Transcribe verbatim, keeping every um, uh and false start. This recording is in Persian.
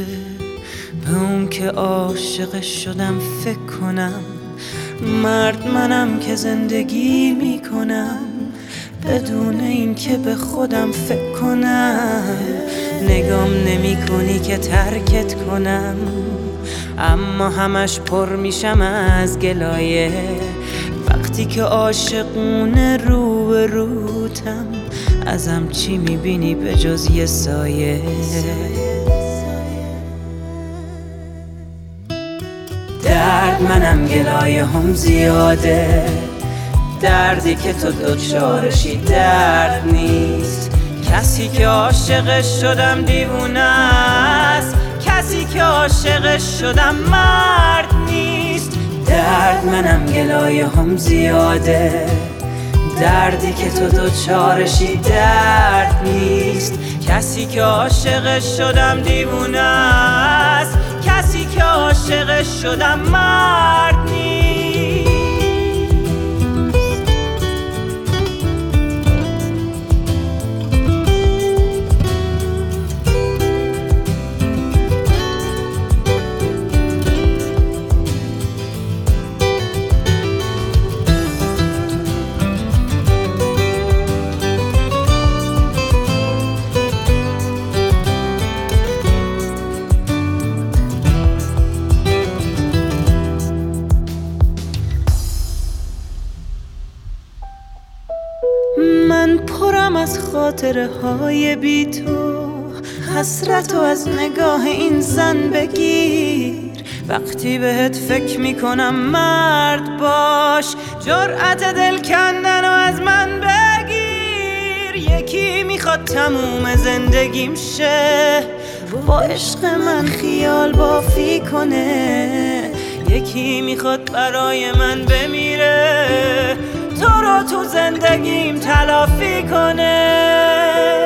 به اون که عاشق شدم فکر کنم، مرد منم که زندگی میکنم بدون این که به خودم فکر کنم. نگام نمی کنی که ترکت کنم، اما همش پر میشم از گلایه وقتی که عاشقونه رو به روتم. ازم چی میبینی به جز یه سایه؟ درد منم گلایه هم زیاده، دردی که تو دوچارشی درد نیست. کسی که عاشقش شدم دیوونه است، کسی که عاشقش شدم مرد نیست. درد منم گلایه هم زیاده، دردی که تو دوچارشی درد نیست. کسی که عاشقش شدم دیوونه است، کسی که عاشقش شدم مرد نیست. من پرم از خاطره های بی تو، حسرت و از نگاه این زن بگیر. وقتی بهت فکر میکنم مرد باش، جرأت دل کندن و از من بگیر. یکی میخواد تموم زندگیم شه، با عشق من خیال بافی کنه. یکی میخواد برای من بمیره، تو رو تو زندگیم تلافی کنه.